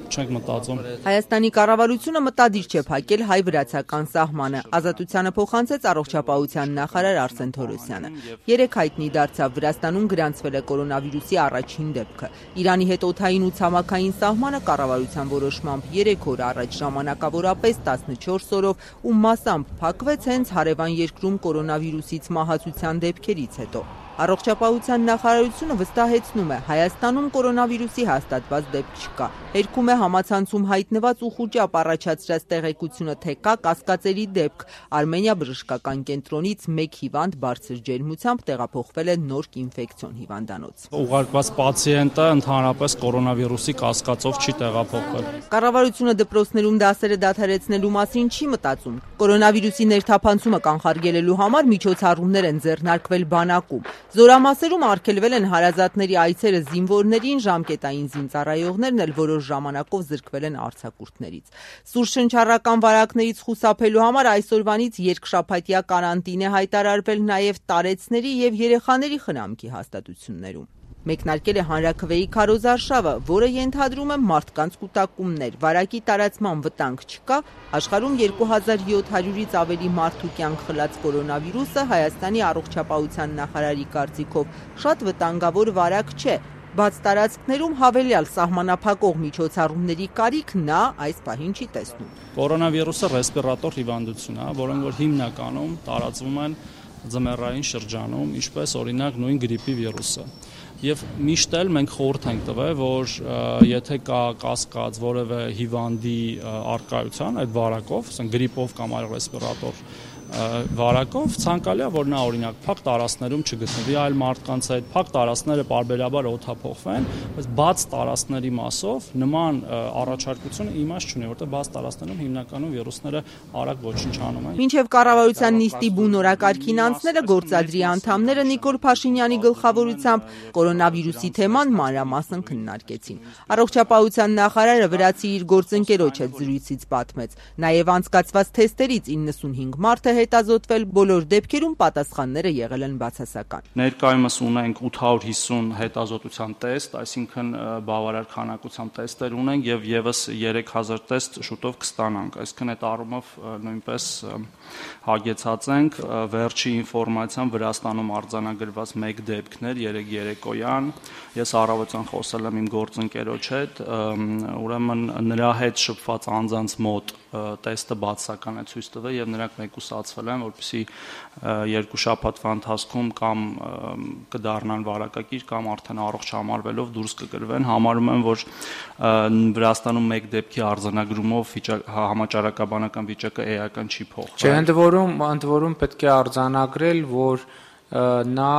չենք մտածում։ Հայաստանի կառավարությունը մտադիր չէ փակել հայ-վրացական սահմանը, ազատությանը փոխանցեց առողջապահության նախարար Արսեն Թորոսյանը։ Երեկ հայտնի դարձավ Վրաստանում գրանցվել է կորոնավիրուսի առաջին դեպքը։ Իրանի հետ օդային ու ցամաքային սահմանը կառավարության որոշմամբ 3 օր առաջ ժամանակավորապես 14 օրով ու մասամբ փակվեց հենց հարևան երկրում կորոնավիրուսից մահացության դեպքերից հետո։ Առողջապահության նախարարությունը վստահեցնում է, Հայաստանում կորոնավիրուսի հաստատված դեպք չկա։ Հերքում է համացանցում հայտնված ուխուճապ առաջացրած տեղեկությունը, թե կա կասկածելի դեպք։ Արմենիա բժշկական կենտրոնից 1 հիվանդ բարձր ջերմությամբ տեղափոխվել է Նորք ինֆեկցիոն հիվանդանոց։ Ուղարկված պացիենտը ընդհանրապես կորոնավիրուսի կասկածով չի տեղափոխվել։ Կառավարությունը դպրոցներում դասերը դադարեցնելու մասին չի մտածում։ Կորոնավիրուսի ներթափանցումը կանխարգելելու համար միջոցառումներ են ձեռնարկվել բանակում։ Զորամասերում արգելվել են հարազատների այցերը զինվորներին, ժամկետային զինծառայողներն էլ որոշ ժամանակով զրկվել են արձակուրդներից։ Սուրշնչառական վարակներից խուսափելու համար այսօրվանից երկշաբաթյա կարանտին է հայտարարվել նաև տարեցների եւ երեխաների խնամքի հաստատություններում։ Մեկնարկել է հանրաքվեի քարոզարշավը, որը ենթադրում է մարդկանց կուտակումներ, վարակի տարածման վտանգ չկա, աշխարհում 2700-ից ավելի մարդու կյանք խլած կորոնավիրուսը Հայաստանի առողջապահության նախարարի կարծիքով շատ վտանգավոր վարակ չէ, բաց տարածքներում հավելյալ սահմանափակող միջոցառումների կարիք նա այս պահին չի տեսնում։ Կորոնավիրուսը ռեսպիրատոր հիվանդություն է, որոնք որ հիմնականում տարածվում են ձմեռային շրջանում, ինչպես օրինակ նույն գրիպի վիրուսը։ Եվ միշտ էլ մենք խորհուրդ ենք տվել, որ եթե կա կասկած որևէ հիվանդի առկայության այդ վարակով, ասենք գրիպով կամ այլ ռեսպիրատոր վարակով, ցանկալի է, որ նա օրինակ փակ տարածքներում չգտնվի այլ մարդկանց հետ, փակ տարածքները պարբերաբար օդափոխվեն, բայց բաց տարածքների մասով նման առաջարկությունը իմաստ չունի, որտեղ բաց տարածքներում հիմնականում վիրուսները արագ ոչնչանում են։ Մինչև կառավարության նիստի բուն օրակարգին անցնելը գործադրի անդամները Նիկոլ Փաշինյանի գլխավորությամբ կորոնավիրուսի թեման մանրամասն քննարկեցին։ Առողջապահության նախարարը վրացի իր գործընկերոջ հետ զրույցից պատմեց։ Նաև անցկացված թեստերից 95 մարդ է հետազոտվել, բոլոր դեպքերում պատասխանները եղել են բացասական։ Ներկայումս ունենք 850 հետազոտության տեստ, այսինքն բավարար քանակությամբ տեստեր ունենք եւ եւս 3000 տեստ շուտով կստանանք, այսինքն այդ առումով նույնպես հագեցած ենք։ Վերջի ինֆորմացիան Վրաստանում արձանագրված 1 դեպքն էր երեկոյան, ես առավոտյան խոսել եմ իմ գործընկերոջ հետ, ուրեմն նրա հետ շփված անձանց մոտ տեստը բացասական է ցույց տվել եւ նրանք մեկուսացվել են, որպեսզի 2 շաբաթվա ընթացքում կամ կդառնան վարակակիր կամ արդեն առողջ համարվելով դուրս կգրվեն։ Համարում եմ, որ Վրաստանում 1 դեպքի արձանագրումով համաճարակաբանական վիճակը էական չի փոխվել։ Չէ, ընդ որում պետք է արձանագրել, որ նա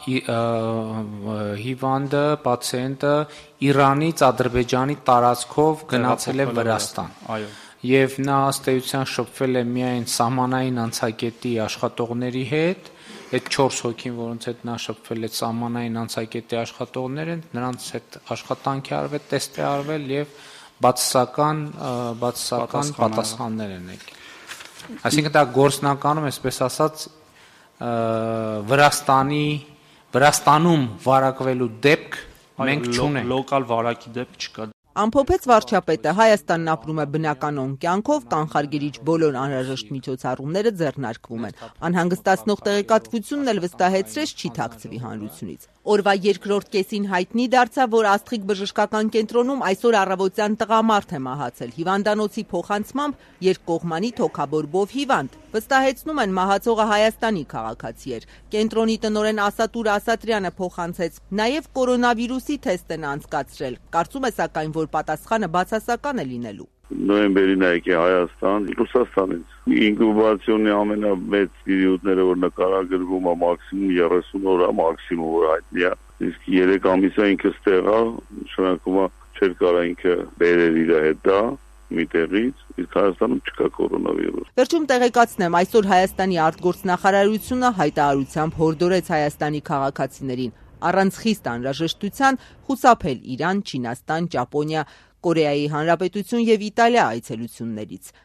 հիվանդը, պացիենտը Իրանից Ադրբեջանի տարածքով գնացել է Վրաստան։ Այո։ Եվ նա ըստ էության շփվել է միայն սահմանային անցակետի աշխատողների հետ, այդ 4 հոգին, որոնց հետ նա շփվել է սահմանային անցակետի աշխատողները, նրանց հետ աշխատանք է արվել, տեստ է արվել եւ բացասական պատասխաններ են եկել։ Այսինքն դա գործնականում, այսպես ասած, Վրաստանում վարակվելու դեպք մենք չունենք։ Լոկալ վարակի դեպք չկա։ Ամփոփեց վարչապետը, Հայաստանն ապրում է բնականոն կյանքով, կանխարգելիչ բոլոր անհրաժեշտ միջոցառումները ձեռնարկվում են։ Անհանգստացնող տեղեկատվությունն էլ վստահեցրեց չի թաքցվի հանրությունից։ Օրվա երկրորդ կեսին հայտնի դարձավ, որ Աստղիկ բժշկական կենտրոնում այսօր առավոտյան տղամարդ է մահացել։ Հիվանդանոցի փոխանցմամբ երկկողմանի թոքաբորբով հիվանդ։ Վստահեցնում են մահացողը Հայաստանի քաղաքացի էր։ Կենտրոնի տնօրեն Ասատուր Ասատրյանը փոխանցեց նաև կորոնավիրուսի թեստ են անցկացրել։ Կարծում է սակայն, որ պատասխանը բացասական է լինելու։ Նոյեմբերին եկի Հայաստան, Ռուսաստանից։ Ինկուբացիոնի ամենամեծ պերիոդները, որ նկարագրվում է մաքսիմում 30 օր, մաքսիմում որ հայտնի է։ Իսկ 3 ամիսա ինքը ստեղ է, նշանակում է չէր կարա ինքը բերել իր հետ դա մի տեղից, իսկ Հայաստանում չկա կորոնավիրուս։ Վերջում տեղեկացնեմ, այսօր Հայաստանի արտգործնախարարությունը հայտարարությամբ հորդորեց Հայաստանի քաղաքացիներին առանց խիստ անհրաժեշտության խուսափել Իրան, Չինաստան, Ճապոնիա, Կորեայի Հանրապետություն եւ Իտալիա այցելություններից։